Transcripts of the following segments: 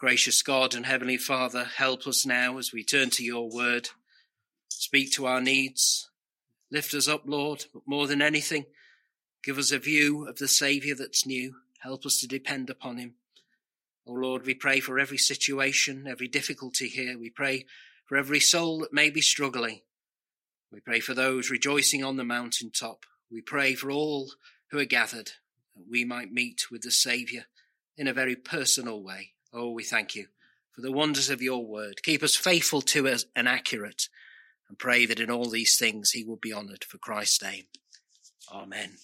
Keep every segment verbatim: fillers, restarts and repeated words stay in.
Gracious God and Heavenly Father, help us now as we turn to your word. Speak to our needs. Lift us up, Lord, but more than anything, give us a view of the Saviour that's new. Help us to depend upon him. Oh Lord, we pray for every situation, every difficulty here. We pray for every soul that may be struggling. We pray for those rejoicing on the mountaintop. We pray for all who are gathered, that we might meet with the Saviour in a very personal way. Oh, we thank you for the wonders of your word. Keep us faithful to us and accurate, and pray that in all these things he will be honoured for Christ's name. Amen.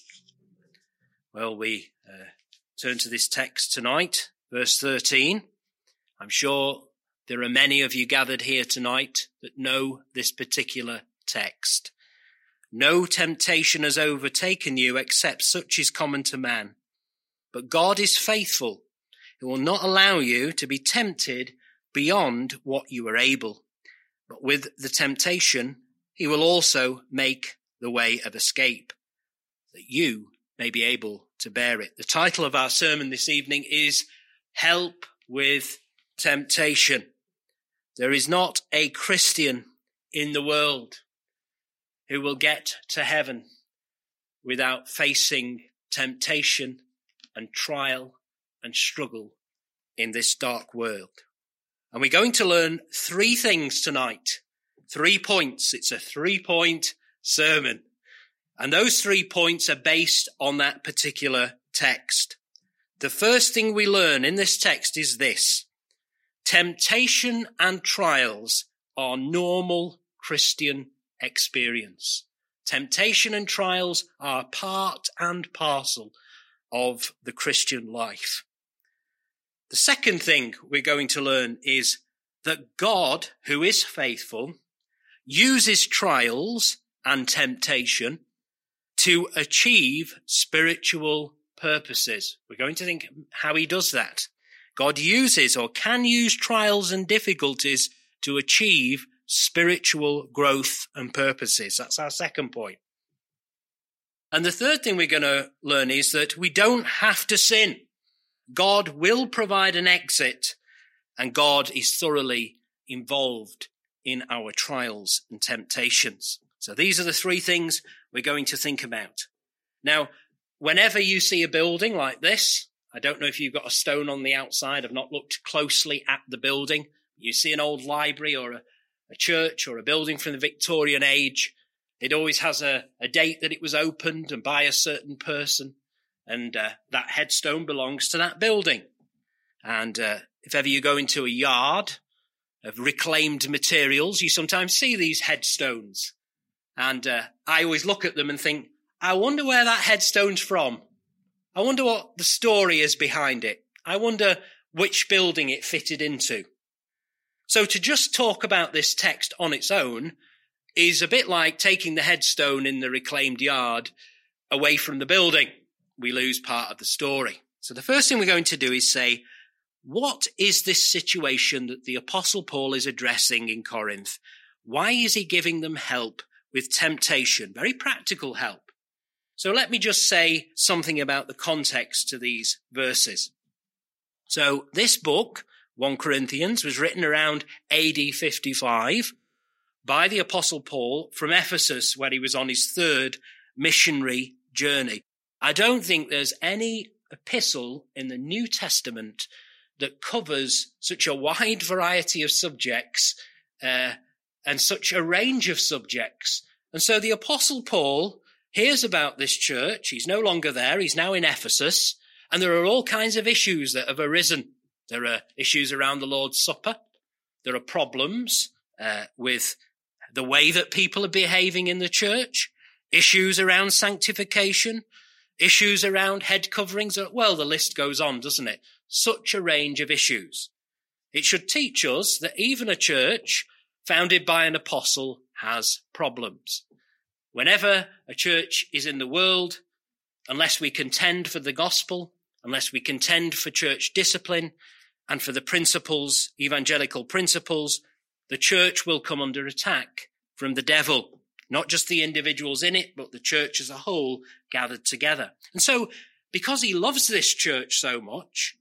Well, we uh, turn to this text tonight, verse thirteen. I'm sure there are many of you gathered here tonight that know this particular text. No temptation has overtaken you except such is common to man. But God is faithful. He will not allow you to be tempted beyond what you are able. But with the temptation, he will also make the way of escape, that you may be able to bear it. The title of our sermon this evening is Help with Temptation. There is not a Christian in the world who will get to heaven without facing temptation and trial and struggle in this dark world. And we're going to learn three things tonight. Three points. It's a three-point sermon. And those three points are based on that particular text. The first thing we learn in this text is this: temptation and trials are normal Christian experience. Temptation and trials are part and parcel of the Christian life. The second thing we're going to learn is that God, who is faithful, uses trials and temptation to achieve spiritual purposes. We're going to think how he does that. God uses or can use trials and difficulties to achieve spiritual growth and purposes. That's our second point. And the third thing we're going to learn is that we don't have to sin. God will provide an exit, and God is thoroughly involved in our trials and temptations. So these are the three things we're going to think about. Now, whenever you see a building like this, I don't know if you've got a stone on the outside. I've not looked closely at the building. You see an old library or a, a church or a building from the Victorian age. It always has a, a date that it was opened and by a certain person. And uh, that headstone belongs to that building. And uh, if ever you go into a yard of reclaimed materials, you sometimes see these headstones. And uh, I always look at them and think, I wonder where that headstone's from. I wonder what the story is behind it. I wonder which building it fitted into. So to just talk about this text on its own is a bit like taking the headstone in the reclaimed yard away from the building. We lose part of the story. So the first thing we're going to do is say, what is this situation that the Apostle Paul is addressing in Corinth? Why is he giving them help with temptation? Very practical help. So let me just say something about the context to these verses. So this book, First Corinthians, was written around A D fifty-five by the Apostle Paul from Ephesus, where he was on his third missionary journey. I don't think there's any epistle in the New Testament that covers such a wide variety of subjects uh, and such a range of subjects. And so the Apostle Paul hears about this church. He's no longer there. He's now in Ephesus. And there are all kinds of issues that have arisen. There are issues around the Lord's Supper. There are problems uh, with the way that people are behaving in the church. Issues around sanctification. Issues around head coverings. Well, the list goes on, doesn't it? Such a range of issues. It should teach us that even a church founded by an apostle has problems. Whenever a church is in the world, unless we contend for the gospel, unless we contend for church discipline and for the principles, evangelical principles, the church will come under attack from the devil. Not just the individuals in it, but the church as a whole gathered together. And so, because he loves this church so much,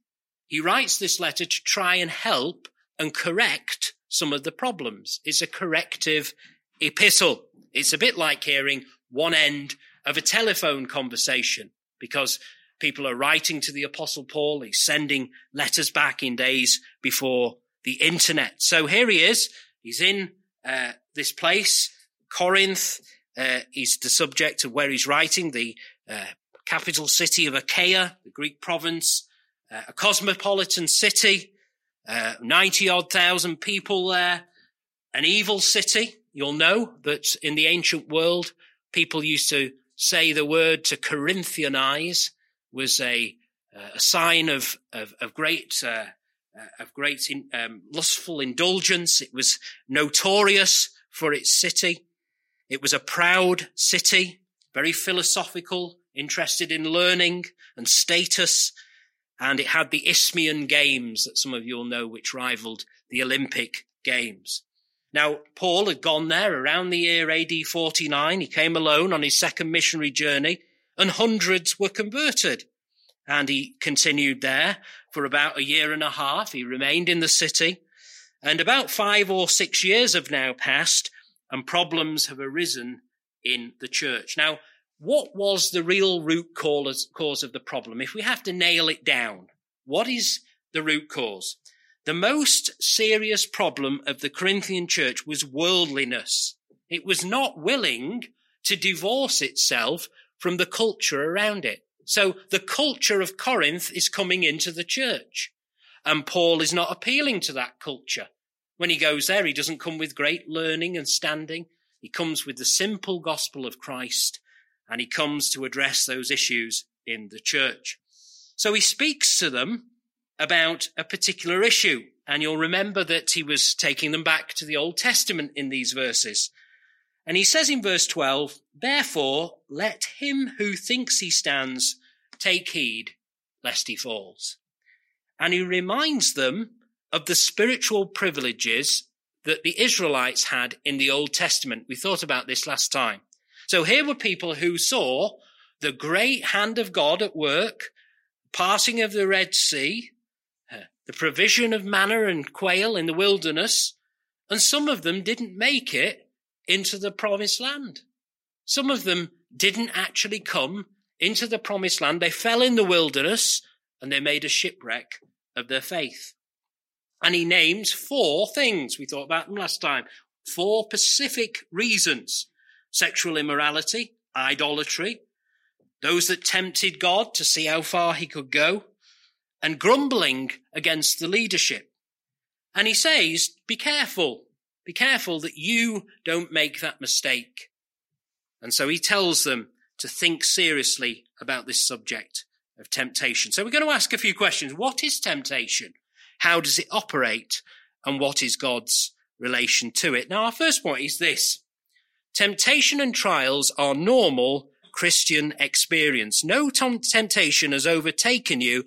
He writes this letter to try and help and correct some of the problems. It's a corrective epistle. It's a bit like hearing one end of a telephone conversation, because people are writing to the Apostle Paul. He's sending letters back in days before the internet. So here he is. He's in uh, this place, Corinth. Uh, he's the subject of where he's writing, the uh, capital city of Achaia, the Greek province, uh, a cosmopolitan city, uh, ninety odd thousand people there, an evil city. You'll know that in the ancient world, people used to say the word to Corinthianize was a, uh, a sign of, of, of great, uh, uh, of great in, um, lustful indulgence. It was notorious for its city. It was a proud city, very philosophical, interested in learning and status. And it had the Isthmian Games that some of you will know, which rivaled the Olympic Games. Now, Paul had gone there around the year A D forty-nine. He came alone on his second missionary journey, and hundreds were converted. And he continued there for about a year and a half. He remained in the city. And about five or six years have now passed, and problems have arisen in the church. Now, what was the real root cause of the problem? If we have to nail it down, what is the root cause? The most serious problem of the Corinthian church was worldliness. It was not willing to divorce itself from the culture around it. So the culture of Corinth is coming into the church, and Paul is not appealing to that culture. When he goes there, he doesn't come with great learning and standing. He comes with the simple gospel of Christ, and he comes to address those issues in the church. So he speaks to them about a particular issue, and you'll remember that he was taking them back to the Old Testament in these verses. And he says in verse twelve, "Therefore, let him who thinks he stands take heed lest he falls." And he reminds them of the spiritual privileges that the Israelites had in the Old Testament. We thought about this last time. So here were people who saw the great hand of God at work, parting of the Red Sea, the provision of manna and quail in the wilderness, and some of them didn't make it into the promised land. Some of them didn't actually come into the promised land. They fell in the wilderness, and they made a shipwreck of their faith. And he names four things. We thought about them last time. Four specific reasons: sexual immorality, idolatry, those that tempted God to see how far he could go, and grumbling against the leadership. And he says, be careful. Be careful that you don't make that mistake. And so he tells them to think seriously about this subject of temptation. So we're going to ask a few questions. What is temptation? How does it operate? And what is God's relation to it? Now, our first point is this: temptation and trials are normal Christian experience. No t- temptation has overtaken you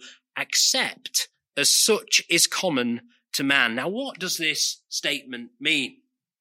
except as such is common to man. Now, what does this statement mean?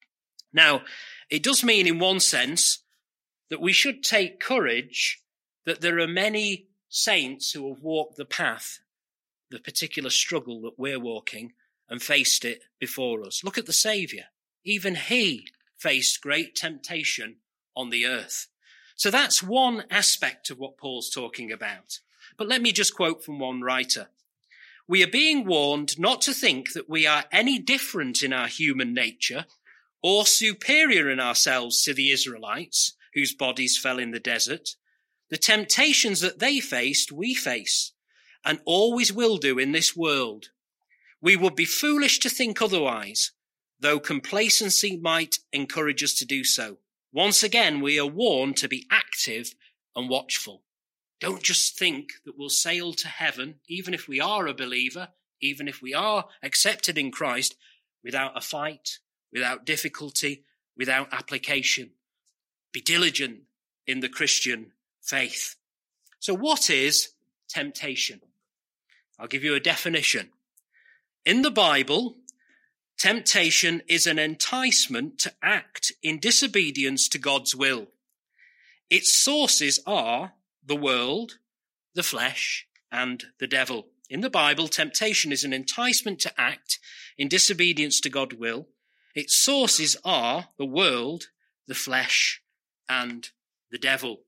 Now, it does mean in one sense that we should take courage that there are many saints who have walked the path, the particular struggle that we're walking, and faced it before us. Look at the Saviour. Even he faced great temptation on the earth. So that's one aspect of what Paul's talking about. But let me just quote from one writer. We are being warned not to think that we are any different in our human nature or superior in ourselves to the Israelites, whose bodies fell in the desert. The temptations that they faced, we face, and always will do in this world. We would be foolish to think otherwise, though complacency might encourage us to do so. Once again, we are warned to be active and watchful. Don't just think that we'll sail to heaven, even if we are a believer, even if we are accepted in Christ, without a fight, without difficulty, without application. Be diligent in the Christian faith. So what is temptation? I'll give you a definition. In the Bible, temptation is an enticement to act in disobedience to God's will. Its sources are the world, the flesh, and the devil. In the Bible, temptation is an enticement to act in disobedience to God's will. Its sources are the world, the flesh, and the devil.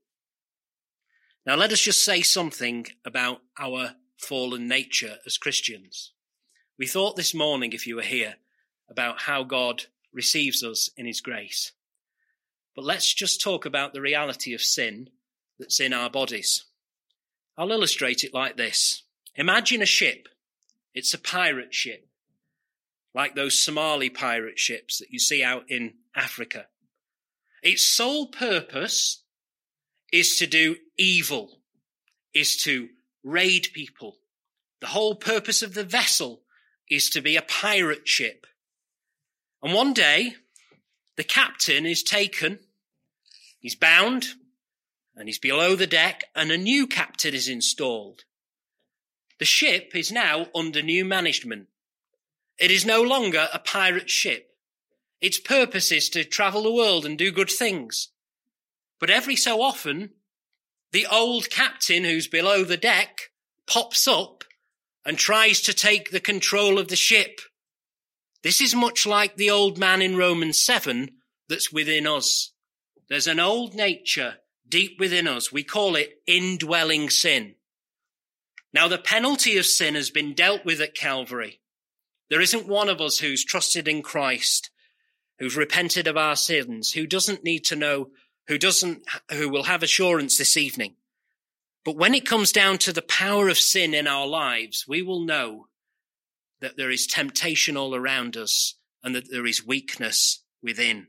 Now let us just say something about our fallen nature as Christians. We thought this morning, if you were here, about how God receives us in his grace. But let's just talk about the reality of sin that's in our bodies. I'll illustrate it like this. Imagine a ship. It's a pirate ship, like those Somali pirate ships that you see out in Africa. Its sole purpose is to do evil, is to raid people. The whole purpose of the vessel is to be a pirate ship. And one day, the captain is taken, he's bound, and he's below the deck, and a new captain is installed. The ship is now under new management. It is no longer a pirate ship. Its purpose is to travel the world and do good things. But every so often, the old captain who's below the deck pops up and tries to take the control of the ship. This is much like the old man in Romans seven that's within us. There's an old nature deep within us. We call it indwelling sin. Now, the penalty of sin has been dealt with at Calvary. There isn't one of us who's trusted in Christ, who's repented of our sins, who doesn't need to know, who doesn't, who will have assurance this evening. But when it comes down to the power of sin in our lives, we will know that there is temptation all around us and that there is weakness within.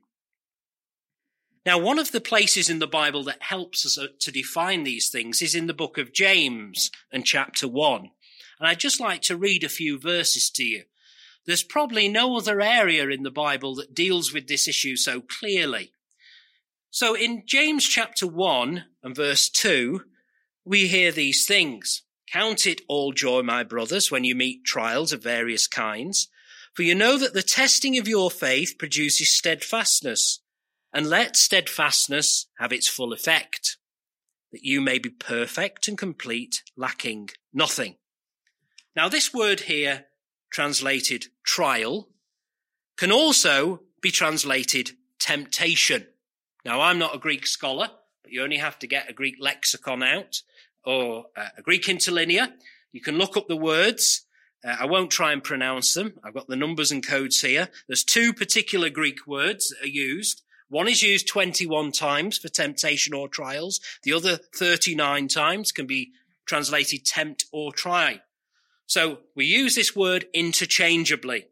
Now, one of the places in the Bible that helps us to define these things is in the book of James and chapter one. And I'd just like to read a few verses to you. There's probably no other area in the Bible that deals with this issue so clearly. So in James chapter one and verse two, we hear these things. Count it all joy, my brothers, when you meet trials of various kinds, for you know that the testing of your faith produces steadfastness. And let steadfastness have its full effect, that you may be perfect and complete, lacking nothing. Now, this word here, translated trial, can also be translated temptation. Now, I'm not a Greek scholar, but you only have to get a Greek lexicon out or a Greek interlinear. You can look up the words. Uh, I won't try and pronounce them. I've got the numbers and codes here. There's two particular Greek words that are used. One is used twenty-one times for temptation or trials. The other thirty-nine times can be translated tempt or try. So we use this word interchangeably.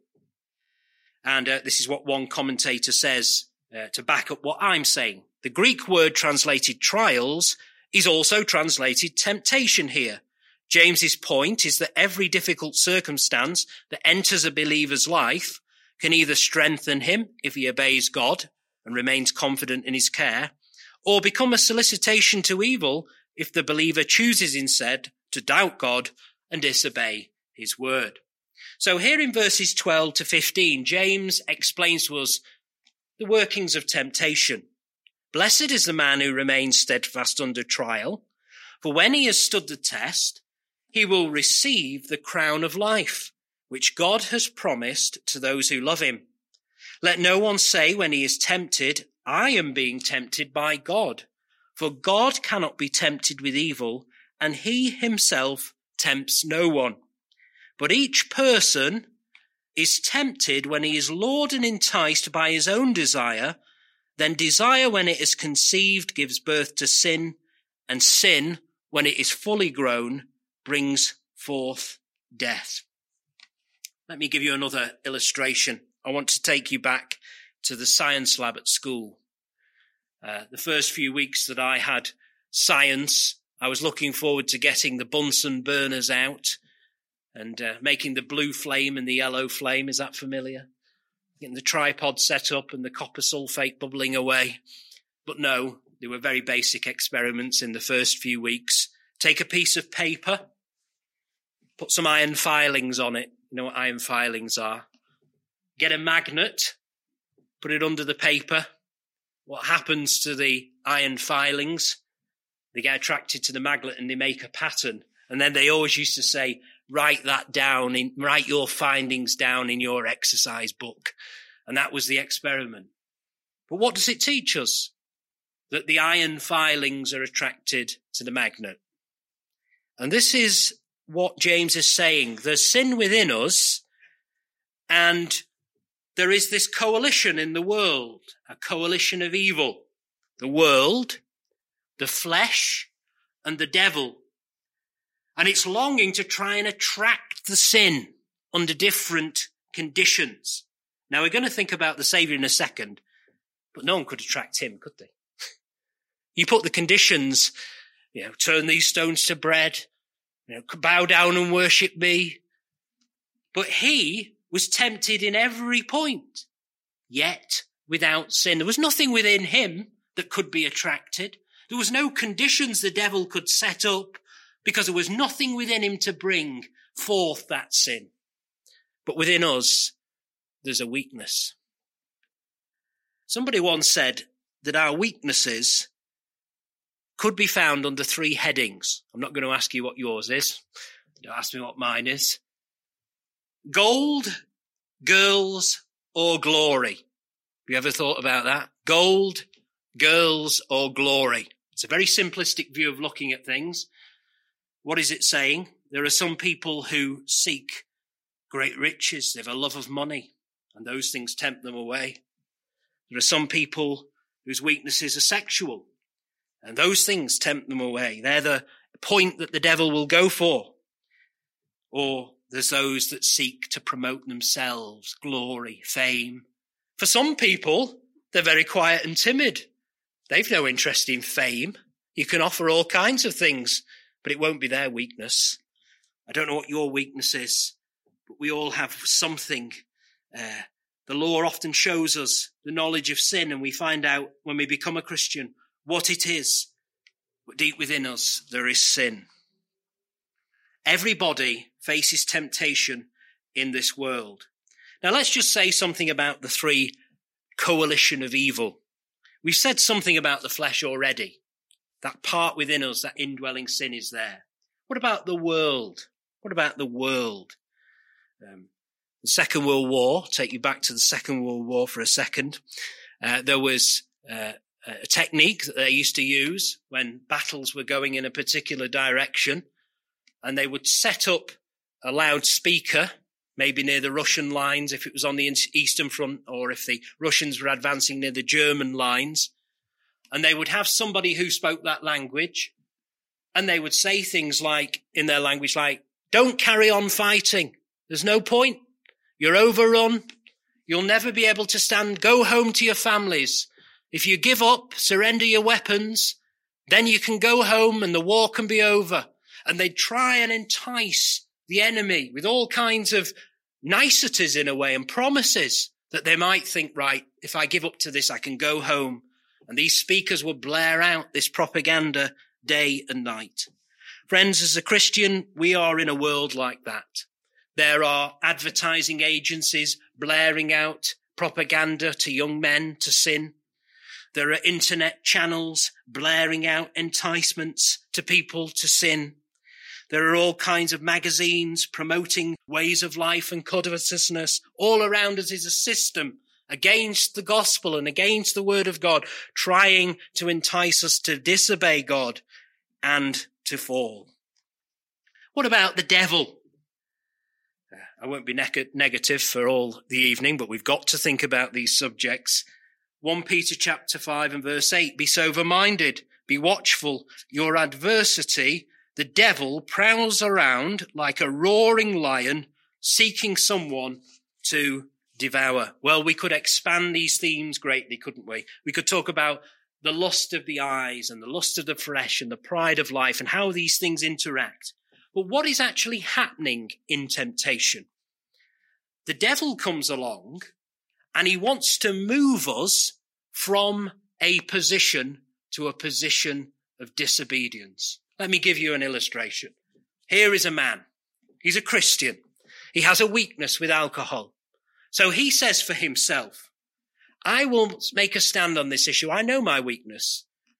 And uh, this is what one commentator says uh, to back up what I'm saying. The Greek word translated trials is also translated temptation here. James's point is that every difficult circumstance that enters a believer's life can either strengthen him if he obeys God and remains confident in his care, or become a solicitation to evil if the believer chooses instead to doubt God and disobey his word. So here in verses twelve to fifteen, James explains to us the workings of temptation. Blessed is the man who remains steadfast under trial, for when he has stood the test, he will receive the crown of life, which God has promised to those who love him. Let no one say when he is tempted, I am being tempted by God. For God cannot be tempted with evil, and he himself tempts no one. But each person is tempted when he is lured and enticed by his own desire. Then desire, when it is conceived, gives birth to sin, and sin, when it is fully grown, brings forth death. Let me give you another illustration. I want to take you back to the science lab at school. Uh, the first few weeks that I had science, I was looking forward to getting the Bunsen burners out and uh, making the blue flame and the yellow flame. Is that familiar? Getting the tripod set up and the copper sulfate bubbling away. But no, they were very basic experiments in the first few weeks. Take a piece of paper, put some iron filings on it. You know what iron filings are? Get a magnet, put it under the paper. What happens to the iron filings? They get attracted to the magnet and they make a pattern. And then they always used to say, write that down, in, write your findings down in your exercise book. And that was the experiment. But what does it teach us? That the iron filings are attracted to the magnet. And this is what James is saying. There's sin within us, and there is this coalition in the world, a coalition of evil. The world, the flesh, and the devil. And it's longing to try and attract the sin under different conditions. Now, we're going to think about the Saviour in a second, but no one could attract him, could they? You put the conditions, you know, turn these stones to bread, you know, bow down and worship me. But he was tempted in every point, yet without sin. There was nothing within him that could be attracted. There was no conditions the devil could set up, because there was nothing within him to bring forth that sin. But within us, there's a weakness. Somebody once said that our weaknesses could be found under three headings. I'm not going to ask you what yours is. Don't ask me what mine is. Gold, girls, or glory. Have you ever thought about that? Gold, girls, or glory. It's a very simplistic view of looking at things. What is it saying? There are some people who seek great riches. They have a love of money, and those things tempt them away. There are some people whose weaknesses are sexual, and those things tempt them away. They're the point that the devil will go for. Or there's those that seek to promote themselves, glory, fame. For some people, they're very quiet and timid. They've no interest in fame. You can offer all kinds of things, but it won't be their weakness. I don't know what your weakness is, but we all have something. Uh, the law often shows us the knowledge of sin, and we find out when we become a Christian what it is. But deep within us, there is sin. Everybody faces temptation in this world. Now, let's just say something about the three coalition of evil. We've said something about the flesh already. That part within us, that indwelling sin is there. What about the world? What about the world? Um, the Second World War, take you back to the Second World War for a second. Uh, there was uh, a technique that they used to use when battles were going in a particular direction, and they would set up a loudspeaker, maybe near the Russian lines if it was on the Eastern Front, or if the Russians were advancing near the German lines. And they would have somebody who spoke that language, and they would say things like, in their language, like, don't carry on fighting. There's no point. You're overrun. You'll never be able to stand. Go home to your families. If you give up, surrender your weapons, then you can go home and the war can be over. And they'd try and entice the enemy with all kinds of niceties in a way and promises that they might think, right, if I give up to this, I can go home. And these speakers will blare out this propaganda day and night. Friends, as a Christian, we are in a world like that. There are advertising agencies blaring out propaganda to young men to sin. There are internet channels blaring out enticements to people to sin. There are all kinds of magazines promoting ways of life and covetousness. All around us is a system against the gospel and against the word of God, trying to entice us to disobey God and to fall. What about the devil? I won't be neg- negative for all the evening, but we've got to think about these subjects. First Peter chapter five and verse eight, be sober-minded, be watchful. Your adversity, the devil, prowls around like a roaring lion, seeking someone to devour. Well, we could expand these themes greatly, couldn't we? We could talk about the lust of the eyes and the lust of the flesh and the pride of life and how these things interact. But what is actually happening in temptation? The devil comes along and he wants to move us from a position to a position of disobedience. Let me give you an illustration. Here is a man. He's a Christian. He has a weakness with alcohol. So he says for himself, I will make a stand on this issue. I know my weakness.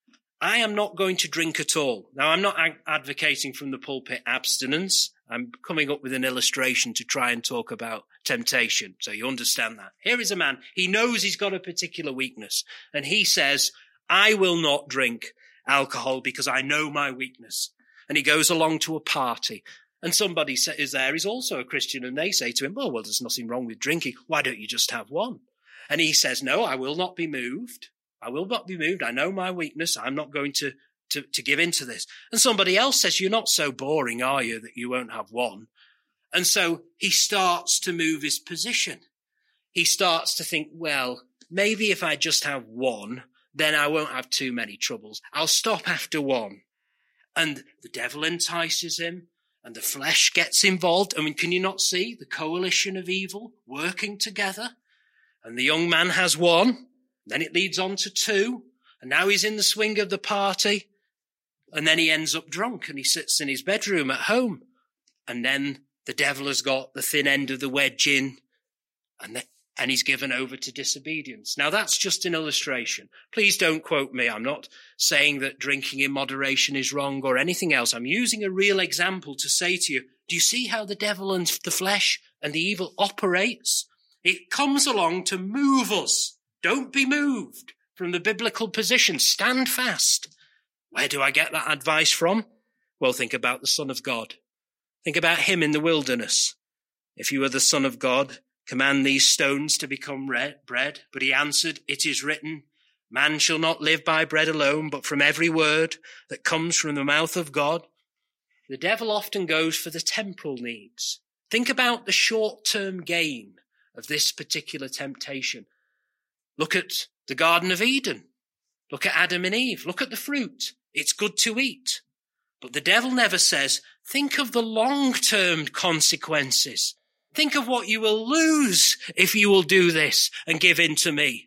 I am not going to drink at all. Now, I'm not ag- advocating from the pulpit abstinence. I'm coming up with an illustration to try and talk about temptation, so you understand that. Here is a man, he knows he's got a particular weakness, and he says, I will not drink alcohol because I know my weakness. And he goes along to a party, and somebody is there, he's also a Christian, and they say to him, oh, well, there's nothing wrong with drinking. Why don't you just have one? And he says, no, I will not be moved. I will not be moved. I know my weakness. I'm not going to, to, to give in to this. And somebody else says, you're not so boring, are you, that you won't have one? And so he starts to move his position. He starts to think, well, maybe if I just have one, then I won't have too many troubles. I'll stop after one. And the devil entices him, and the flesh gets involved. I mean, can you not see the coalition of evil working together? And the young man has one, then it leads on to two, and now he's in the swing of the party, and then he ends up drunk, and he sits in his bedroom at home, and then the devil has got the thin end of the wedge in, and the, and he's given over to disobedience. Now, that's just an illustration. Please don't quote me. I'm not saying that drinking in moderation is wrong or anything else. I'm using a real example to say to you, do you see how the devil and the flesh and the evil operates? It comes along to move us. Don't be moved from the biblical position. Stand fast. Where do I get that advice from? Well, think about the Son of God. Think about him in the wilderness. If you are the Son of God, command these stones to become bread. But he answered, it is written, man shall not live by bread alone, but from every word that comes from the mouth of God. The devil often goes for the temporal needs. Think about the short-term gain of this particular temptation. Look at the Garden of Eden. Look at Adam and Eve. Look at the fruit. It's good to eat. But the devil never says, think of the long-term consequences. Think of what you will lose if you will do this and give in to me.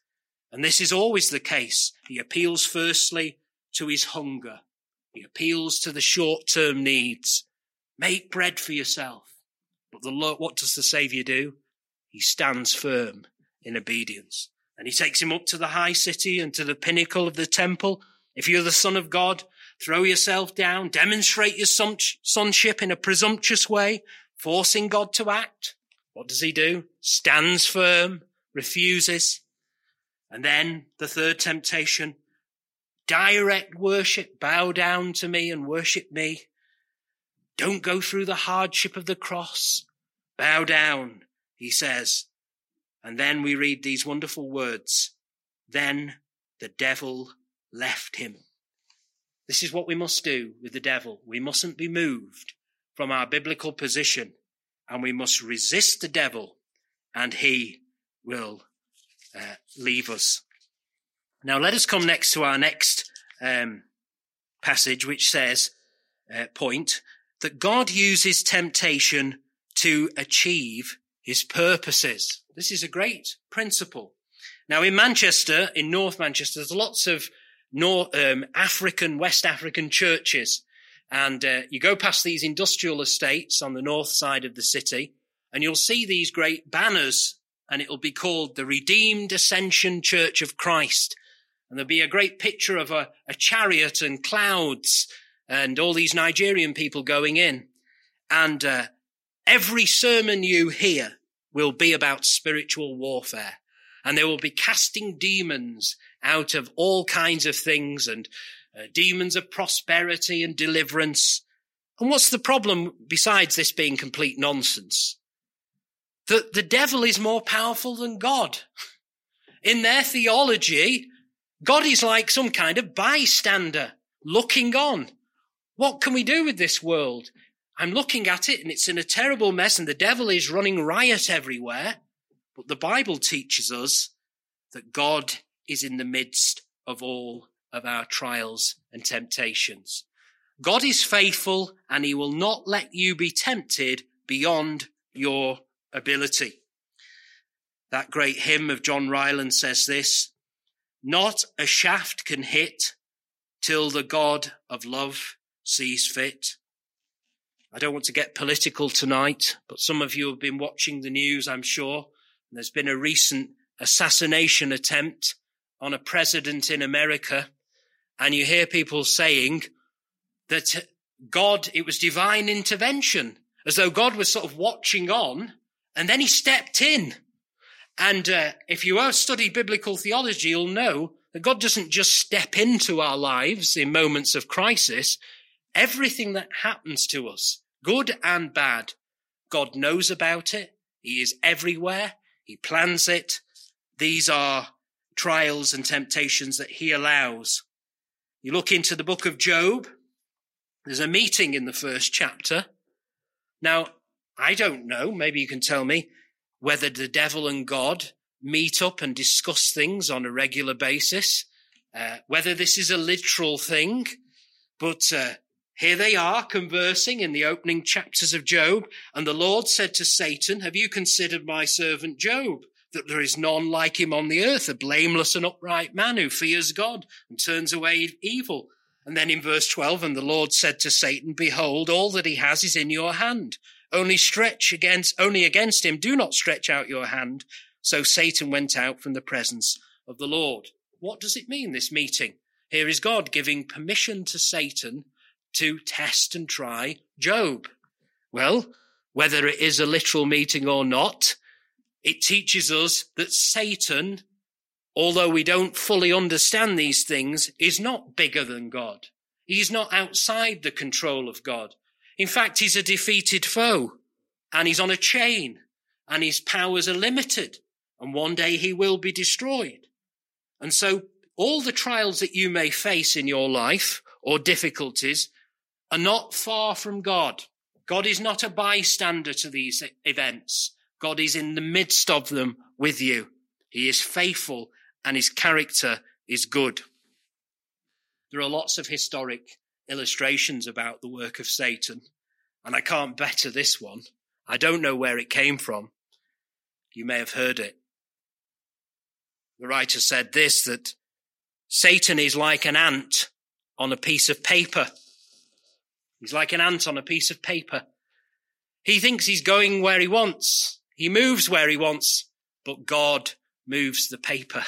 And this is always the case. He appeals firstly to his hunger. He appeals to the short-term needs. Make bread for yourself. But the Lord, what does the Saviour do? He stands firm in obedience. And he takes him up to the high city and to the pinnacle of the temple. If you're the Son of God, throw yourself down, demonstrate your sonship in a presumptuous way, forcing God to act. What does he do? Stands firm, refuses. And then the third temptation, direct worship, bow down to me and worship me. Don't go through the hardship of the cross. Bow down, he says. And then we read these wonderful words. Then the devil left him. This is what we must do with the devil. We mustn't be moved from our biblical position, and we must resist the devil, and he will uh, leave us. Now let us come next to our next um, passage, which says, uh, point, that God uses temptation to achieve his purposes. This is a great principle. Now in Manchester, in North Manchester, there's lots of North, um, African, West African churches. And uh, you go past these industrial estates on the north side of the city, and you'll see these great banners, and it'll be called the Redeemed Ascension Church of Christ. And there'll be a great picture of a, a chariot and clouds and all these Nigerian people going in. And uh, every sermon you hear will be about spiritual warfare. And they will be casting demons out of all kinds of things, and uh, demons of prosperity and deliverance. And what's the problem besides this being complete nonsense? That the devil is more powerful than God. In their theology, God is like some kind of bystander looking on. What can we do with this world? I'm looking at it and it's in a terrible mess and the devil is running riot everywhere. But the Bible teaches us that God is in the midst of all of our trials and temptations. God is faithful and he will not let you be tempted beyond your ability. That great hymn of John Ryland says this, not a shaft can hit till the God of love sees fit. I don't want to get political tonight, but some of you have been watching the news, I'm sure. And there's been a recent assassination attempt on a president in America. And you hear people saying that God, it was divine intervention, as though God was sort of watching on, and then he stepped in. And uh, if you have studied biblical theology, you'll know that God doesn't just step into our lives in moments of crisis. Everything that happens to us, good and bad, God knows about it. He is everywhere. He plans it. These are trials and temptations that he allows. You look into the book of Job, there's a meeting in the first chapter. Now, I don't know, maybe you can tell me, whether the devil and God meet up and discuss things on a regular basis, uh, whether this is a literal thing, but uh, here they are conversing in the opening chapters of Job, and the Lord said to Satan, have you considered my servant Job, that there is none like him on the earth, a blameless and upright man who fears God and turns away evil? And then in verse twelve, and the Lord said to Satan, behold, all that he has is in your hand. Only stretch against, only against him, do not stretch out your hand. So Satan went out from the presence of the Lord. What does it mean, this meeting? Here is God giving permission to Satan to test and try Job. Well, whether it is a literal meeting or not, it teaches us that Satan, although we don't fully understand these things, is not bigger than God. He's not outside the control of God. In fact, he's a defeated foe, and he's on a chain, and his powers are limited, and one day he will be destroyed. And so all the trials that you may face in your life, or difficulties, are not far from God. God is not a bystander to these events. God is in the midst of them with you. He is faithful, and his character is good. There are lots of historic illustrations about the work of Satan, and I can't better this one. I don't know where it came from. You may have heard it. The writer said this, that Satan is like an ant on a piece of paper. He's like an ant on a piece of paper. He thinks he's going where he wants. He moves where he wants, but God moves the paper.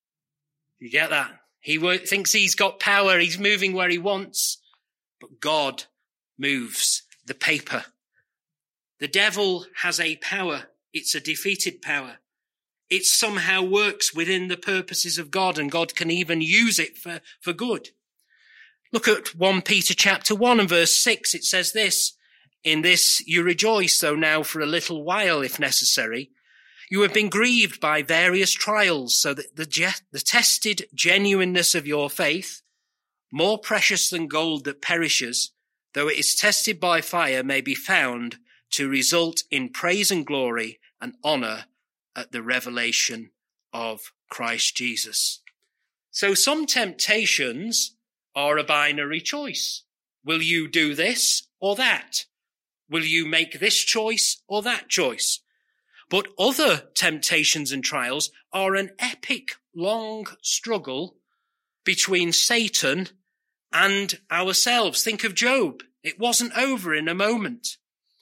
You get that? He thinks he's got power. He's moving where he wants, but God moves the paper. The devil has a power. It's a defeated power. It somehow works within the purposes of God, and God can even use it for, for good. Look at First Peter chapter one and verse six. It says this, in this you rejoice, though now for a little while, if necessary, you have been grieved by various trials, so that the, je- the tested genuineness of your faith, more precious than gold that perishes, though it is tested by fire, may be found to result in praise and glory and honor at the revelation of Christ Jesus. So some temptations are a binary choice. Will you do this or that? Will you make this choice or that choice? But other temptations and trials are an epic, long struggle between Satan and ourselves. Think of Job. It wasn't over in a moment.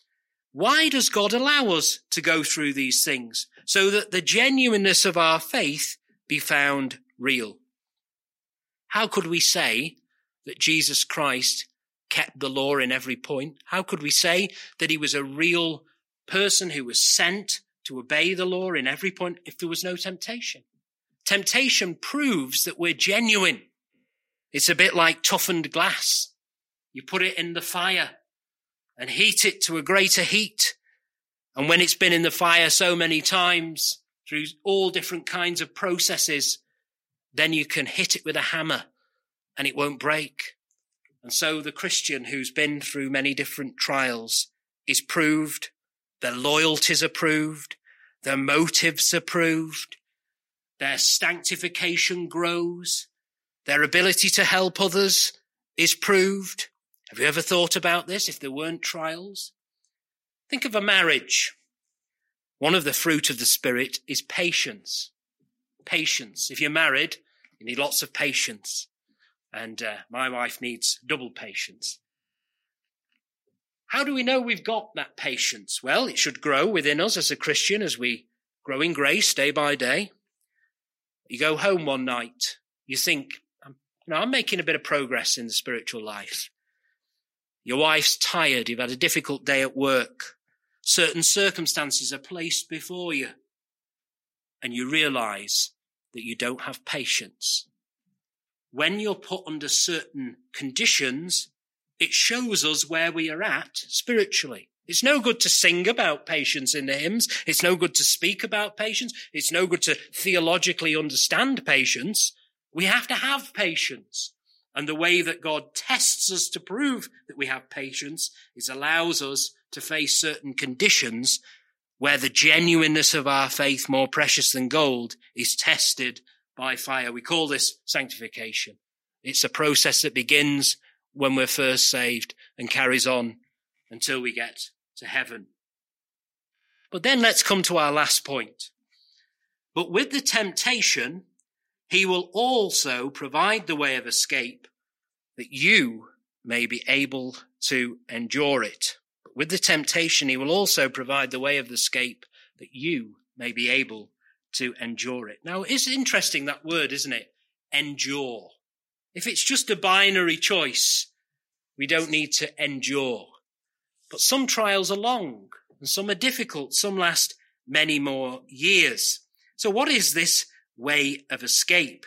Why does God allow us to go through these things? So that the genuineness of our faith be found real. How could we say that Jesus Christ kept the law in every point? How could we say that he was a real person who was sent to obey the law in every point if there was no temptation? Temptation proves that we're genuine. It's a bit like toughened glass. You put it in the fire and heat it to a greater heat. And when it's been in the fire so many times through all different kinds of processes, then you can hit it with a hammer and it won't break. And so the Christian who's been through many different trials is proved, their loyalties are proved, their motives are proved, their sanctification grows, their ability to help others is proved. Have you ever thought about this if there weren't trials? Think of a marriage. One of the fruit of the Spirit is patience. Patience. If you're married, you need lots of patience. And uh, my wife needs double patience. How do we know we've got that patience? Well, it should grow within us as a Christian as we grow in grace day by day. You go home one night, you think, I'm you know, I'm making a bit of progress in the spiritual life. Your wife's tired. You've had a difficult day at work. Certain circumstances are placed before you. And you realize that you don't have patience. When you're put under certain conditions, it shows us where we are at spiritually. It's no good to sing about patience in the hymns. It's no good to speak about patience. It's no good to theologically understand patience. We have to have patience. And the way that God tests us to prove that we have patience is allows us to face certain conditions where the genuineness of our faith, more precious than gold, is tested by fire. We call this sanctification. It's a process that begins when we're first saved and carries on until we get to heaven. But then let's come to our last point. But with the temptation, he will also provide the way of escape that you may be able to endure it. But with the temptation, he will also provide the way of escape that you may be able to endure it. Now, it's interesting, that word, isn't it? Endure. If it's just a binary choice, we don't need to endure. But some trials are long, and some are difficult. Some last many more years. So what is this way of escape?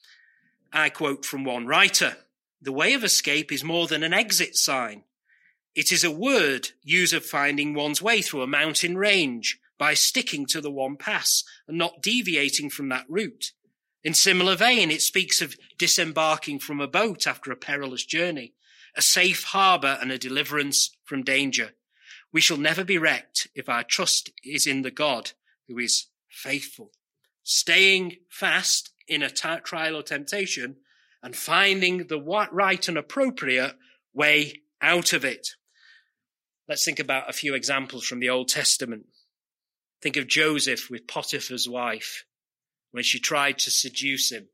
I quote from one writer, "The way of escape is more than an exit sign. It is a word used of finding one's way through a mountain range by sticking to the one pass and not deviating from that route. In similar vein, it speaks of disembarking from a boat after a perilous journey, a safe harbour and a deliverance from danger. We shall never be wrecked if our trust is in the God who is faithful." Staying fast in a t- trial or temptation and finding the right and appropriate way out of it. Let's think about a few examples from the Old Testament. Think of Joseph with Potiphar's wife when she tried to seduce him.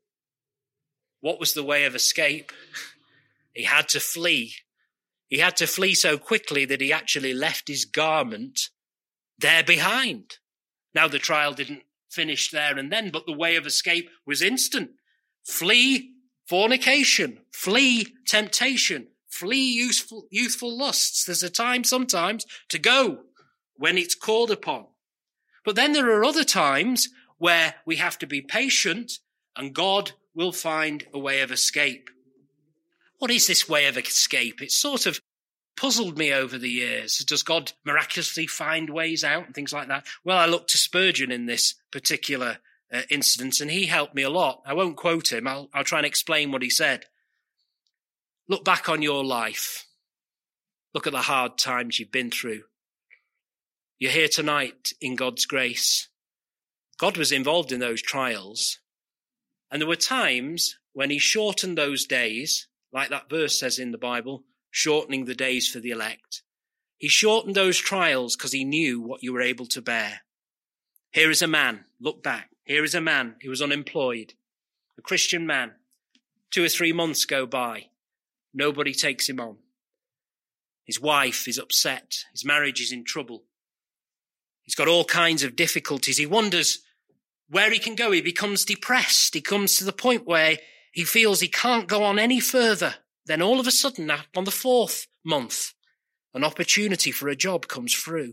What was the way of escape? He had to flee. He had to flee so quickly that he actually left his garment there behind. Now, the trial didn't finish there and then, but the way of escape was instant. Flee fornication, flee temptation, flee youthful, youthful lusts. There's a time sometimes to go when it's called upon. But then there are other times where we have to be patient and God will find a way of escape. What is this way of escape? It's sort of puzzled me over the years. Does God miraculously find ways out and things like that? Well, I looked to Spurgeon in this particular uh, incident, and he helped me a lot. I won't quote him. I'll, I'll try and explain what he said. Look back on your life. Look at the hard times you've been through. You're here tonight in God's grace. God was involved in those trials. And there were times when he shortened those days, like that verse says in the Bible, shortening the days for the elect. He shortened those trials because he knew what you were able to bear. Here is a man, look back. Here is a man who was unemployed, a Christian man. Two or three months go by. Nobody takes him on. His wife is upset. His marriage is in trouble. He's got all kinds of difficulties. He wonders where he can go. He becomes depressed. He comes to the point where he feels he can't go on any further. Then all of a sudden, on the fourth month, an opportunity for a job comes through.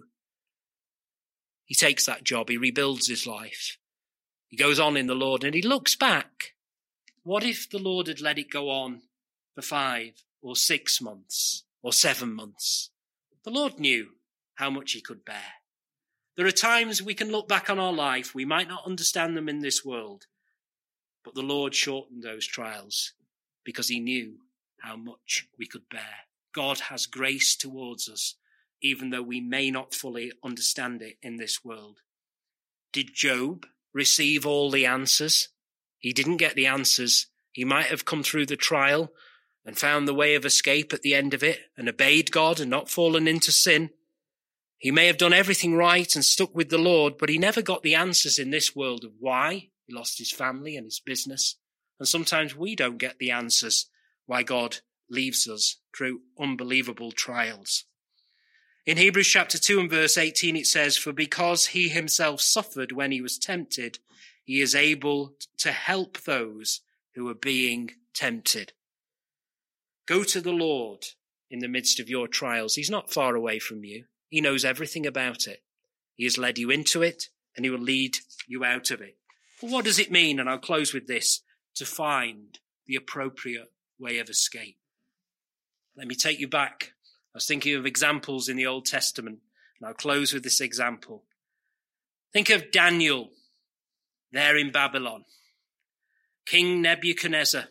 He takes that job. He rebuilds his life. He goes on in the Lord and he looks back. What if the Lord had let it go on for five or six months or seven months? The Lord knew how much he could bear. There are times we can look back on our life. We might not understand them in this world, but the Lord shortened those trials because he knew how much we could bear. God has grace towards us, even though we may not fully understand it in this world. Did Job receive all the answers? He didn't get the answers. He might have come through the trial and found the way of escape at the end of it and obeyed God and not fallen into sin. He may have done everything right and stuck with the Lord, but he never got the answers in this world of why. He lost his family and his business. And sometimes we don't get the answers why God leaves us through unbelievable trials. In Hebrews chapter two and verse eighteen, it says, "For because he himself suffered when he was tempted, he is able to help those who are being tempted. Go to the Lord in the midst of your trials. He's not far away from you. He knows everything about it. He has led you into it, and he will lead you out of it. Well, what does it mean? And I'll close with this: to find the appropriate way of escape. Let me take you back. I was thinking of examples in the Old Testament, and I'll close with this example. Think of Daniel there in Babylon. King Nebuchadnezzar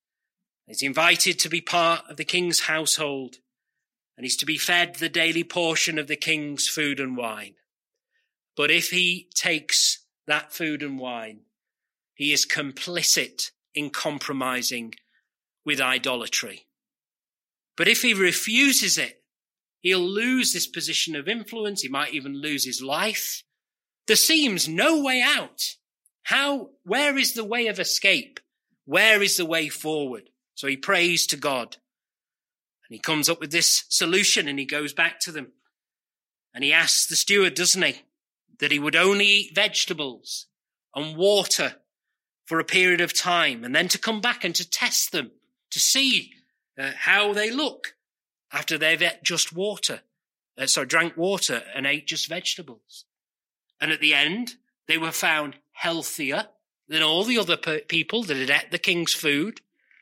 is invited to be part of the king's household, and he's to be fed the daily portion of the king's food and wine. But if he takes that food and wine, he is complicit in compromising with idolatry. But if he refuses it, he'll lose this position of influence. He might even lose his life. There seems no way out. How, where is the way of escape? Where is the way forward? So he prays to God, and he comes up with this solution, and he goes back to them, and he asks the steward, doesn't he, that he would only eat vegetables and water for a period of time, and then to come back and to test them, to see uh, how they look after they've ate just water, uh, sorry, drank water and ate just vegetables. And at the end, they were found healthier than all the other pe- people that had ate the king's food.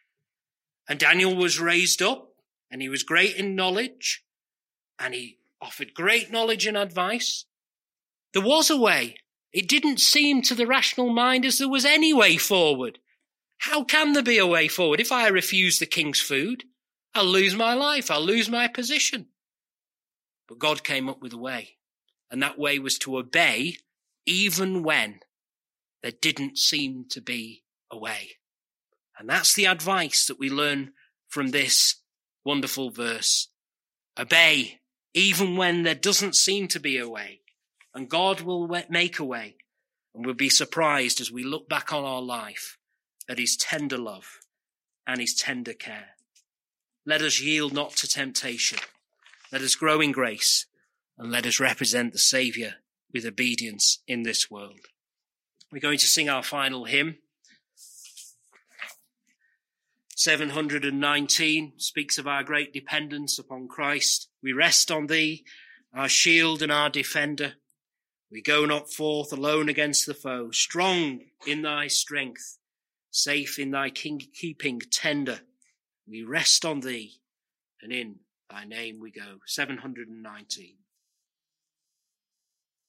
And Daniel was raised up, and he was great in knowledge, and he offered great knowledge and advice. There was a way. It didn't seem to the rational mind as there was any way forward. How can there be a way forward? If I refuse the king's food, I'll lose my life. I'll lose my position. But God came up with a way, and that way was to obey even when there didn't seem to be a way. And that's the advice that we learn from this wonderful verse. Obey even when there doesn't seem to be a way. And God will make a way. And we'll be surprised as we look back on our life at his tender love and his tender care. Let us yield not to temptation. Let us grow in grace, and let us represent the Saviour with obedience in this world. We're going to sing our final hymn. seven hundred nineteen speaks of our great dependence upon Christ. We rest on thee, our shield and our defender. We go not forth alone against the foe, strong in thy strength, safe in thy keeping tender. We rest on thee, and in thy name we go. seven hundred nineteen.